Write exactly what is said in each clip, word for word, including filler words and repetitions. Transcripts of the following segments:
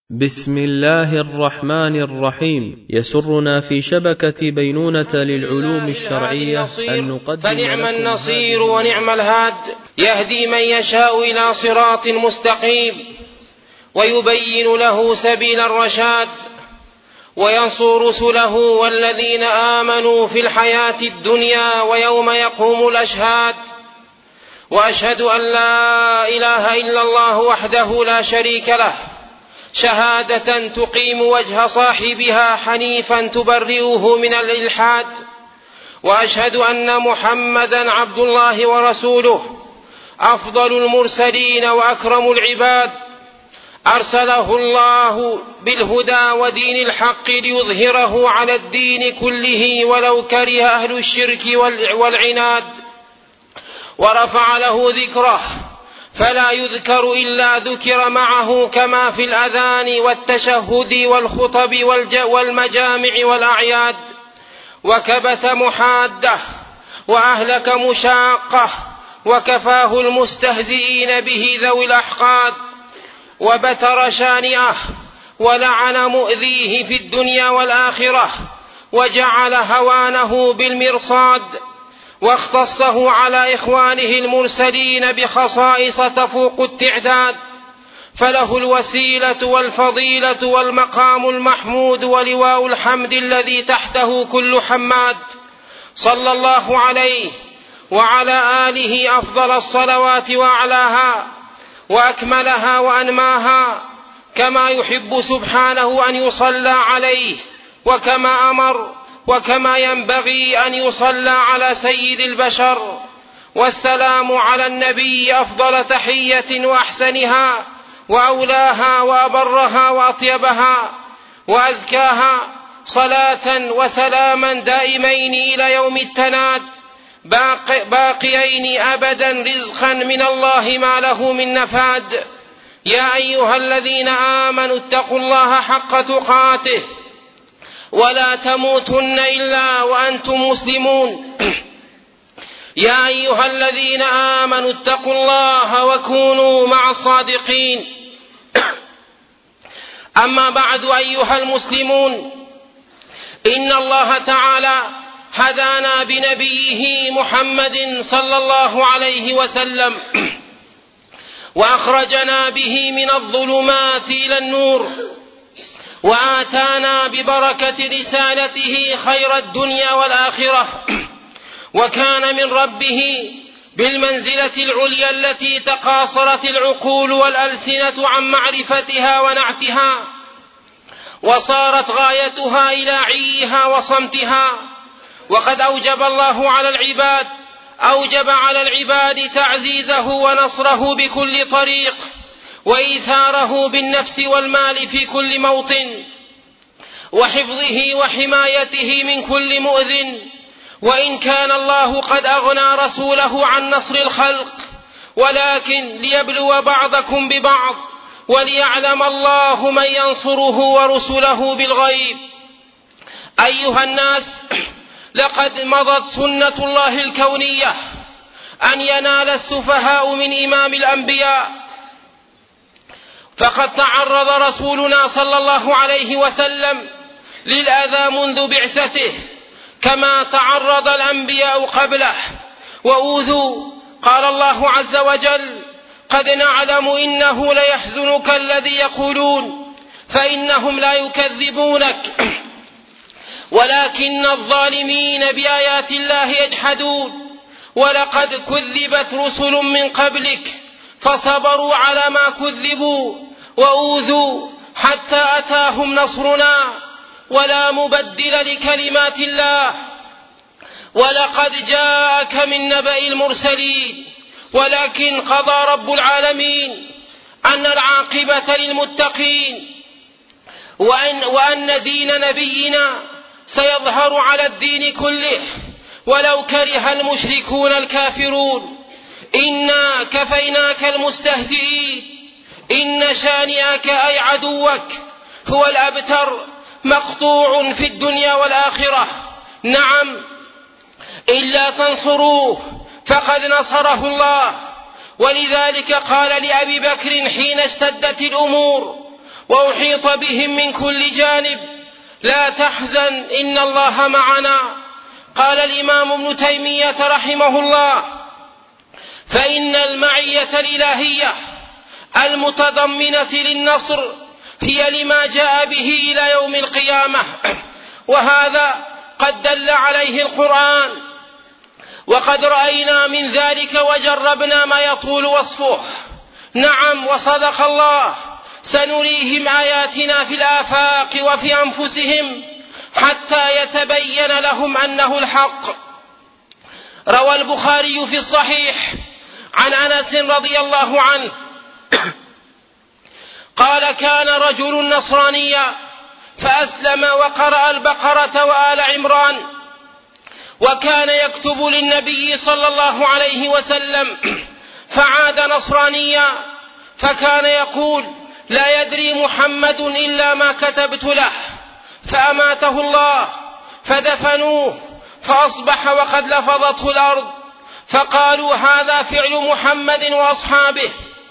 بسم الله الرحمن الرحيم. يسرنا في شبكة بينونة للعلوم الشرعية أن نقدم فنعم النصير ونعم الهاد، يهدي من يشاء إلى صراط مستقيم ويبين له سبيل الرشاد، وينصر رسله والذين آمنوا في الحياة الدنيا ويوم يقوم الأشهاد. وأشهد أن لا إله إلا الله وحده لا شريك له، شهادة تقيم وجه صاحبها حنيفا تبرئه من الإلحاد. وأشهد أن محمدا عبد الله ورسوله، أفضل المرسلين وأكرم العباد، أرسله الله بالهدى ودين الحق ليظهره على الدين كله ولو كره أهل الشرك والعناد. ورفع له ذكره فلا يذكر إلا ذكر معه، كما في الأذان والتشهد والخطب والمجامع والأعياد. وكبت محاده وأهلك مشاقه، وكفاه المستهزئين به ذوي الأحقاد. وبتر شانئه ولعن مؤذيه في الدنيا والآخرة، وجعل هوانه بالمرصاد، واختصه على إخوانه المرسلين بخصائص تفوق التعداد. فله الوسيلة والفضيلة والمقام المحمود ولواء الحمد الذي تحته كل حماد، صلى الله عليه وعلى آله أفضل الصلوات وأعلاها وأكملها وأنماها، كما يحب سبحانه أن يصلى عليه، وكما أمر وكما ينبغي أن يصلى على سيد البشر. والسلام على النبي أفضل تحية وأحسنها وأولاها وأبرها وأطيبها وأزكاها، صلاة وسلاما دائمين إلى يوم التناد، باقيين أبدا رزقا من الله ما له من نفاد. يا أيها الذين آمنوا اتقوا الله حق تقاته ولا تموتن إلا وأنتم مسلمون. يا أيها الذين آمنوا اتقوا الله وكونوا مع الصادقين. أما بعد، أيها المسلمون، إن الله تعالى هدانا بنبيه محمد صلى الله عليه وسلم، وأخرجنا به من الظلمات إلى النور، وآتانا ببركة رسالته خير الدنيا والآخرة، وكان من ربه بالمنزلة العليا التي تقاصرت العقول والألسنة عن معرفتها ونعتها، وصارت غايتها إلى عيها وصمتها. وقد أوجب الله على العباد أوجب على العباد تعزيزه ونصره بكل طريق، وإيثاره بالنفس والمال في كل موطن، وحفظه وحمايته من كل مؤذٍ. وإن كان الله قد أغنى رسوله عن نصر الخلق، ولكن ليبلو بعضكم ببعض، وليعلم الله من ينصره ورسله بالغيب. أيها الناس، لقد مضت سنة الله الكونية أن ينال السفهاء من إمام الأنبياء، فقد تعرض رسولنا صلى الله عليه وسلم للأذى منذ بعثته، كما تعرض الأنبياء قبله وأوذوا. قال الله عز وجل: قد نعلم إنه ليحزنك الذي يقولون، فإنهم لا يكذبونك ولكن الظالمين بآيات الله يجحدون. ولقد كذبت رسل من قبلك فصبروا على ما كذبوا وأوذوا حتى أتاهم نصرنا، ولا مبدل لكلمات الله. ولقد جاءك من نبأ المرسلين، ولكن قضى رب العالمين أن العاقبة للمتقين، وأن, وأن دين نبينا سيظهر على الدين كله ولو كره المشركون الكافرون. إنا كفيناك المستهزئين، إن شانئك أي عدوك هو الأبتر، مقطوع في الدنيا والآخرة. نعم، إلا تنصروه فقد نصره الله. ولذلك قال لأبي بكر حين اشتدت الأمور: وأحيط بهم من كل جانب. لا تحزن إن الله معنا. قال الإمام ابن تيمية رحمه الله: فإن المعية الإلهية المتضمنة للنصر هي لما جاء به إلى يوم القيامة، وهذا قد دل عليه القرآن، وقد رأينا من ذلك وجربنا ما يطول وصفه. نعم، وصدق الله: سنريهم آياتنا في الآفاق وفي أنفسهم حتى يتبين لهم أنه الحق. روى البخاري في الصحيح عن أنس رضي الله عنه قال: كان رجل نصرانيا فأسلم وقرأ البقرة وآل عمران، وكان يكتب للنبي صلى الله عليه وسلم، فعاد نصرانيا، فكان يقول: لا يدري محمد إلا ما كتبت له، فأماته الله فدفنوه، فأصبح وقد لفظته الأرض، فقالوا: هذا فعل محمد وأصحابه.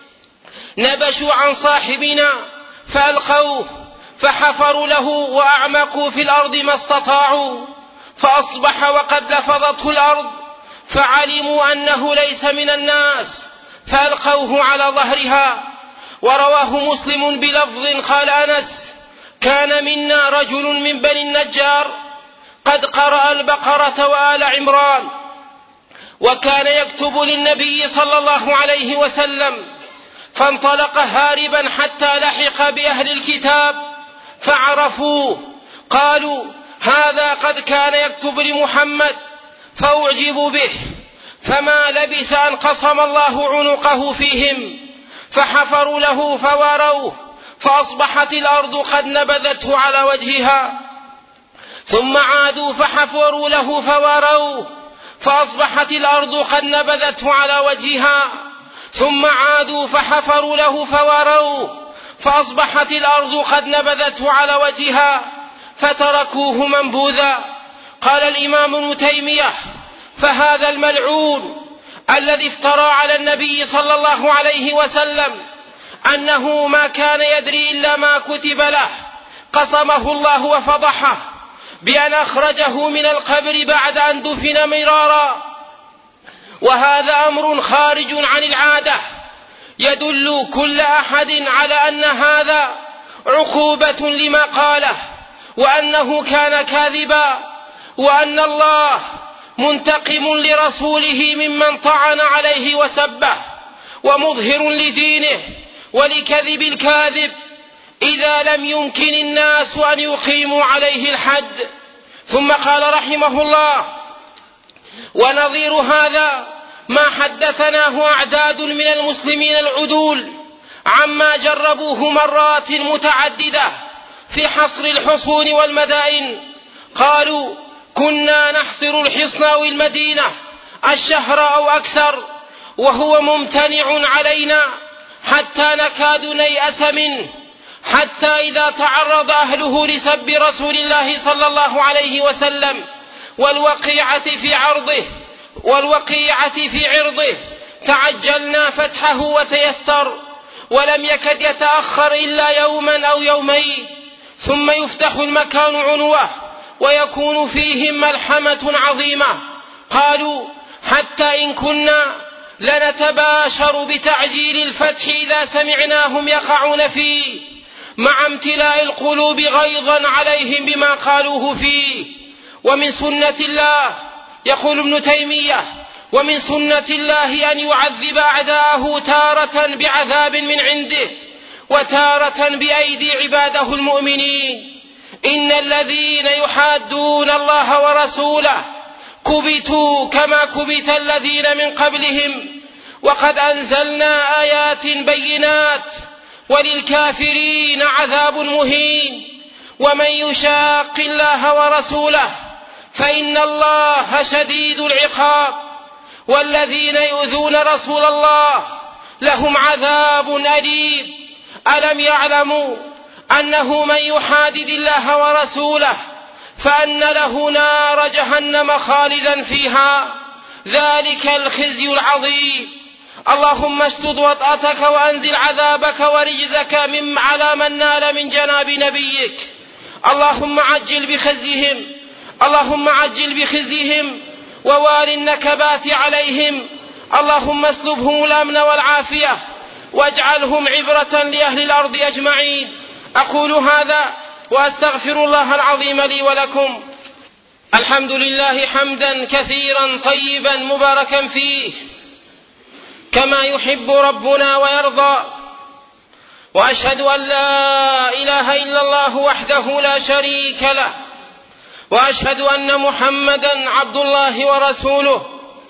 نبشوا عن صاحبنا فألقوه، فحفروا له وأعمقوا في الأرض ما استطاعوا، فأصبح وقد لفظته الأرض، فعلموا أنه ليس من الناس، فألقوه على ظهرها. ورواه مسلم بلفظ قال أنس: كان منا رجل من بني النجار قد قرأ البقرة وآل عمران، وكان يكتب للنبي صلى الله عليه وسلم، فانطلق هاربا حتى لحق بأهل الكتاب فعرفوه، قالوا: هذا قد كان يكتب لمحمد، فأعجبوا به، فما لبث أن قصم الله عنقه فيهم، فحفروا له فواروه، فأصبحت الأرض قد نبذته على وجهها. ثم عادوا فحفروا له فواروه، فأصبحت الأرض قد نبذته على وجهها. ثم عادوا فحفروا له فواروه، فأصبحت الأرض قد نبذته على وجهها، فتركوه منبوذا. قال الإمام ابن تيمية: فهذا الملعون الذي افترى على النبي صلى الله عليه وسلم أنه ما كان يدري إلا ما كتب له، قصمه الله وفضحه بأن أخرجه من القبر بعد أن دفن مرارا. وهذا أمر خارج عن العادة، يدل كل أحد على أن هذا عقوبة لما قاله، وأنه كان كاذبا، وأن الله منتقم لرسوله ممن طعن عليه وسبه، ومظهر لدينه ولكذب الكاذب إذا لم يمكن الناس أن يقيموا عليه الحد. ثم قال رحمه الله: ونظير هذا ما حدثناه أعداد من المسلمين العدول عما جربوه مرات متعددة في حصر الحصون والمدائن. قالوا: كنا نحصر الحصن أو المدينة الشهر أو أكثر وهو ممتنع علينا حتى نكاد نيأس منه، حتى إذا تعرض أهله لسب رسول الله صلى الله عليه وسلم والوقيعة في عرضه والوقيعة في عرضه تعجلنا فتحه وتيسر، ولم يكد يتأخر إلا يوما أو يومين، ثم يفتح المكان عنوة ويكون فيهم ملحمة عظيمة. قالوا: حتى إن كنا لنتباشر بتعجيل الفتح إذا سمعناهم يقعون فيه، مع امتلاء القلوب غيظا عليهم بما قالوه فيه. ومن سنة الله، يقول ابن تيمية: ومن سنة الله أن يعذب أعداءه تارة بعذاب من عنده وتارة بأيدي عباده المؤمنين. إن الذين يحادون الله ورسوله كبتوا كما كبت الذين من قبلهم، وقد أنزلنا آيات بينات وللكافرين عذاب مهين. ومن يشاق الله ورسوله فإن الله شديد العقاب، والذين يؤذون رسول الله لهم عذاب أليم. ألم يعلموا أنه من يحادد الله ورسوله فأن له نار جهنم خالدا فيها، ذلك الخزي العظيم. اللهم اشدد وطأتك وأنزل عذابك ورجزك من على من نال من جناب نبيك. اللهم عجل بخزيهم اللهم عجل بخزيهم ووال النكبات عليهم. اللهم اسلبهم الأمن والعافية واجعلهم عبرة لأهل الأرض أجمعين. أقول هذا وأستغفر الله العظيم لي ولكم. الحمد لله حمدا كثيرا طيبا مباركا فيه كما يحب ربنا ويرضى، وأشهد أن لا إله إلا الله وحده لا شريك له، وأشهد أن محمدا عبد الله ورسوله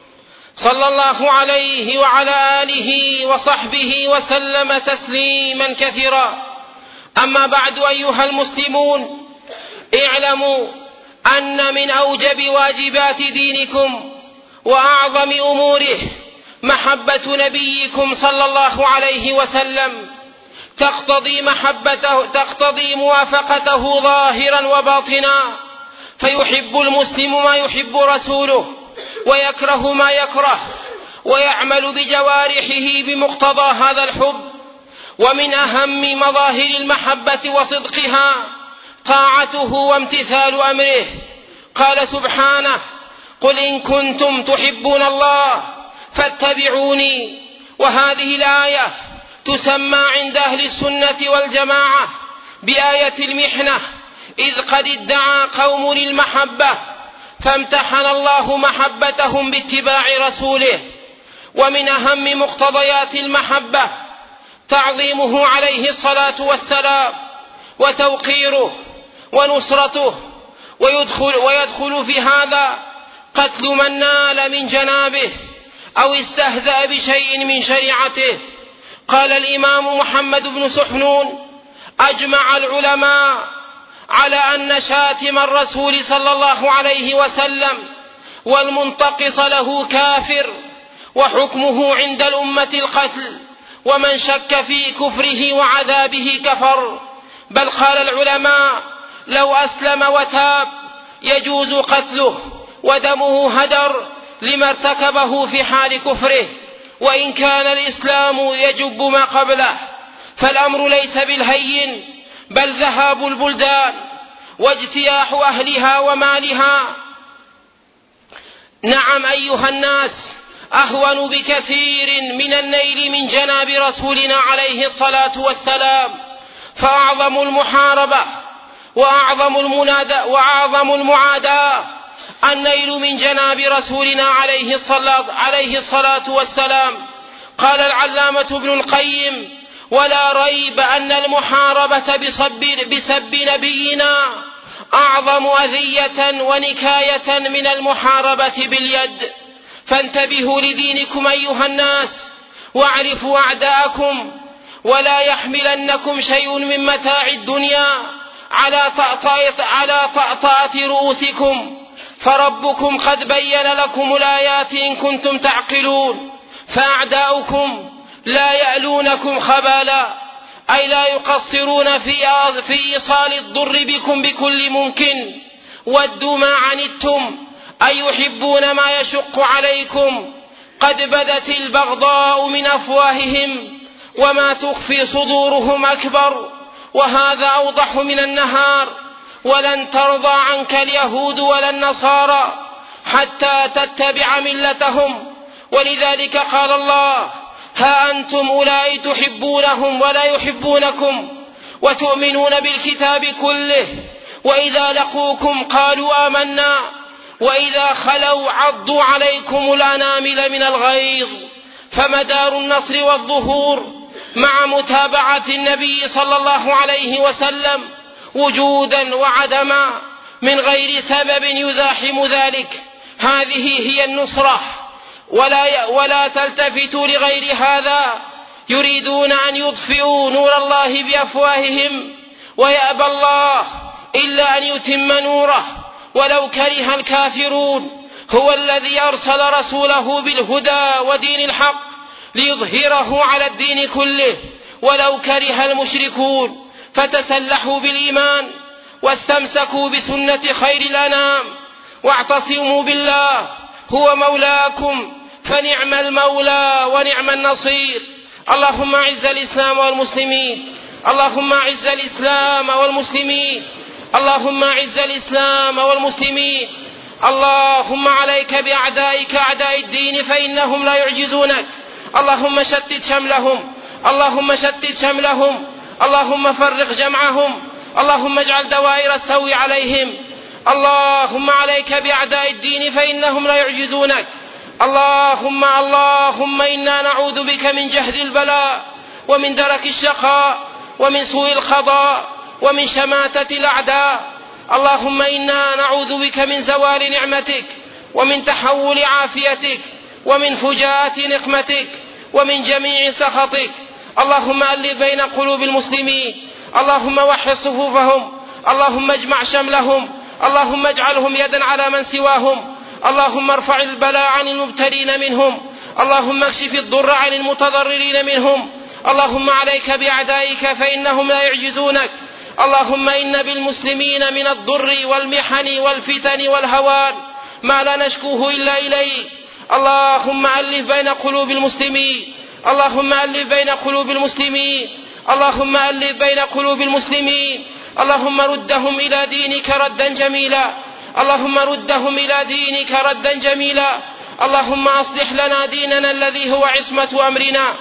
صلى الله عليه وعلى آله وصحبه وسلم تسليما كثيرا. أما بعد أيها المسلمون، اعلموا أن من أوجب واجبات دينكم وأعظم أموره محبة نبيكم صلى الله عليه وسلم، تقتضي محبته تقتضي موافقته ظاهرا وباطنا، فيحب المسلم ما يحب رسوله ويكره ما يكره، ويعمل بجوارحه بمقتضى هذا الحب. ومن أهم مظاهر المحبة وصدقها طاعته وامتثال أمره. قال سبحانه: قل إن كنتم تحبون الله فاتبعوني. وهذه الآية تسمى عند أهل السنة والجماعة بآية المحنة، إذ قد ادعى قوم المحبة فامتحن الله محبتهم باتباع رسوله. ومن أهم مقتضيات المحبة تعظيمه عليه الصلاة والسلام وتوقيره ونصرته، ويدخل, ويدخل في هذا قتل من نال من جنابه أو استهزأ بشيء من شريعته. قال الإمام محمد بن سحنون: أجمع العلماء على أن شاتم الرسول صلى الله عليه وسلم والمنتقص له كافر، وحكمه عند الأمة القتل، ومن شك في كفره وعذابه كفر. بل قال العلماء: لو أسلم وتاب يجوز قتله ودمه هدر لما ارتكبه في حال كفره، وإن كان الإسلام يجب ما قبله. فالأمر ليس بالهين، بل ذهاب البلدان واجتياح أهلها ومالها. نعم أيها الناس، أهون بكثير من النيل من جناب رسولنا عليه الصلاة والسلام. فأعظم المحاربة وأعظم المنادى وأعظم المعاداة النيل من جناب رسولنا عليه الصلاة, عليه الصلاة والسلام. قال العلامة ابن القيم: ولا ريب أن المحاربة بسب, بسب نبينا أعظم أذية ونكاية من المحاربة باليد. فانتبهوا لدينكم أيها الناس، واعرفوا أعداءكم، ولا يحملنكم شيء من متاع الدنيا على طأطأة, على طأطأة رؤوسكم، فربكم قد بين لكم الآيات إن كنتم تعقلون. فأعداؤكم لا يألونكم خبالا، أي لا يقصرون في في إيصال الضر بكم بكل ممكن. ودوا ما عنتم، أي يحبون ما يشق عليكم. قد بدت البغضاء من أفواههم وما تخفي صدورهم أكبر، وهذا أوضح من النهار. ولن ترضى عنك اليهود ولا النصارى حتى تتبع ملتهم. ولذلك قال الله: ها أنتم أولئك تحبونهم ولا يحبونكم وتؤمنون بالكتاب كله، وإذا لقوكم قالوا آمنا وإذا خلوا عضوا عليكم الأنامل من الغيظ. فمدار النصر والظهور مع متابعة النبي صلى الله عليه وسلم وجودا وعدما من غير سبب يزاحم ذلك. هذه هي النصرة، ولا, ولا تلتفتوا لغير هذا. يريدون أن يطفئوا نور الله بأفواههم ويأبى الله إلا أن يتم نوره ولو كره الكافرون. هو الذي أرسل رسوله بالهدى ودين الحق ليظهره على الدين كله ولو كره المشركون. فتسلحوا بالإيمان واستمسكوا بسنة خير الأنام، واعتصموا بالله هو مولاكم، فنعم المولى ونعم النصير. اللهم أعز الإسلام والمسلمين، اللهم أعز الإسلام والمسلمين، اللهم أعز الإسلام والمسلمين. اللهم عليك بأعدائك أعداء الدين فإنهم لا يعجزونك. اللهم شتت شملهم، اللهم شتت شملهم، اللهم فرق جمعهم، اللهم اجعل دوائر السوء عليهم. اللهم عليك بأعداء الدين فإنهم لا يعجزونك. اللهم اللهم إنا نعوذ بك من جهد البلاء ومن درك الشقاء ومن سوء القضاء ومن شماتة الأعداء. اللهم إنا نعوذ بك من زوال نعمتك ومن تحول عافيتك ومن فجاءة نقمتك ومن جميع سخطك. اللهم ألف بين قلوب المسلمين، اللهم وحد صفوفهم، اللهم اجمع شملهم، اللهم اجعلهم يدا على من سواهم. اللهم ارفع البلاء عن المبتلين منهم، اللهم اكشف الضر عن المتضررين منهم. اللهم عليك بأعدائك فإنهم لا يعجزونك. اللهم إن بالمسلمين من الضر والمحن والفتن والهوان ما لا نشكوه إلا إليك. اللهم ألف بين قلوب المسلمين، اللهم ألف بين قلوب المسلمين، اللهم ألف بين قلوب المسلمين. اللهم ردهم إلى دينك ردا جميلا، اللهم ردهم إلى دينك ردا جميلا. اللهم أصلح لنا ديننا الذي هو عصمة أمرنا،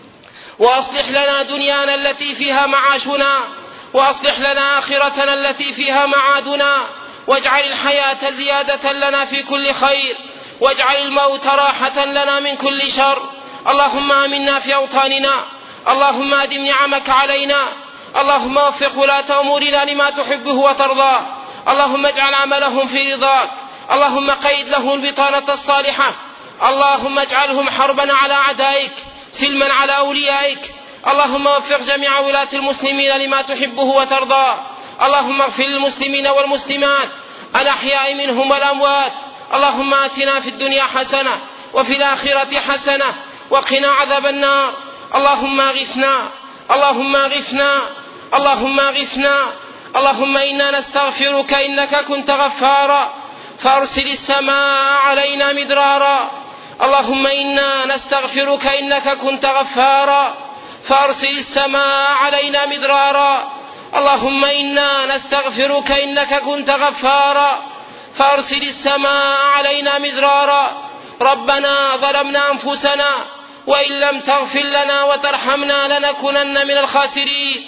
وأصلح لنا دنيانا التي فيها معاشنا، وأصلح لنا آخرتنا التي فيها معادنا، واجعل الحياة زيادة لنا في كل خير، واجعل الموت راحة لنا من كل شر. اللهم آمنا في أوطاننا، اللهم أدم نعمك علينا، اللهم وفق ولاة أمورنا لما تحبه وترضاه، اللهم اجعل عملهم في رضاك، اللهم قيد لهم البطانة الصالحة، اللهم اجعلهم حربا على أعدائك سلما على أوليائك. اللهم وفق جميع ولاة المسلمين لما تحبه وترضاه. اللهم اغفر للمسلمين والمسلمات الأحياء منهم والأموات. اللهم آتنا في الدنيا حسنة وفي الآخرة حسنة وقنا عذاب النار. اللهم اغثنا، اللهم اغثنا، اللهم اغثنا. اللهم إنا نستغفرك إنك كنت غفارا فأرسل السماء علينا مدرارا. اللهم إنا نستغفرك إنك كنت غفارا فأرسل السماء علينا مدرارا. اللهم إنا نستغفرك إنك كنت غفارا فأرسل السماء علينا مدرارا. ربنا ظلمنا أنفسنا وإن لم تغفر لنا وترحمنا لنكونن من الخاسرين.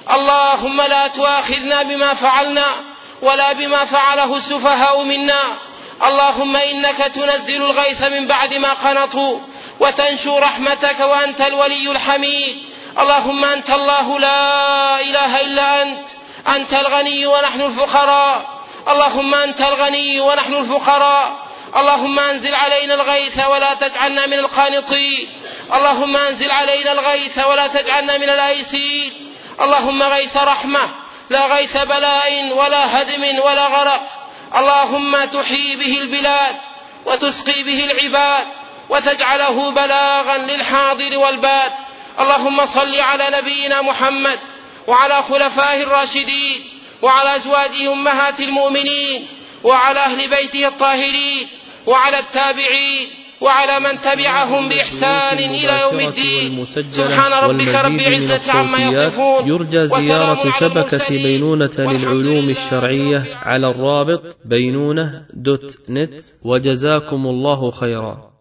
اللهم لا تؤاخذنا بما فعلنا ولا بما فعله السفهاء منا. اللهم إنك تنزل الغيث من بعد ما قنطوا وتنشر رحمتك وأنت الولي الحميد. اللهم أنت الله لا إله إلا أنت، أنت الغني ونحن الفقراء. اللهم أنت الغني ونحن الفقراء. اللهم أنزل علينا الغيث ولا تجعلنا من القانطين. اللهم أنزل علينا الغيث ولا تجعلنا من الآيسين. اللهم غيث رحمة لا غيث بلاء ولا هدم ولا غرق. اللهم تحيي به البلاد وتسقي به العباد وتجعله بلاغا للحاضر والباد. اللهم صل على نبينا محمد وعلى خلفائه الراشدين وعلى أزواجه أمهات المؤمنين وعلى أهل بيته الطاهرين وعلى التابعين وعلى من تبعهم بإحسان إلى يوم الدين. سبحان ربك رب العزة عما يصفون. يرجى زيارة شبكة بينونة للعلوم الشرعية على الرابط بينونة دوت نت. وجزاكم الله خيرا.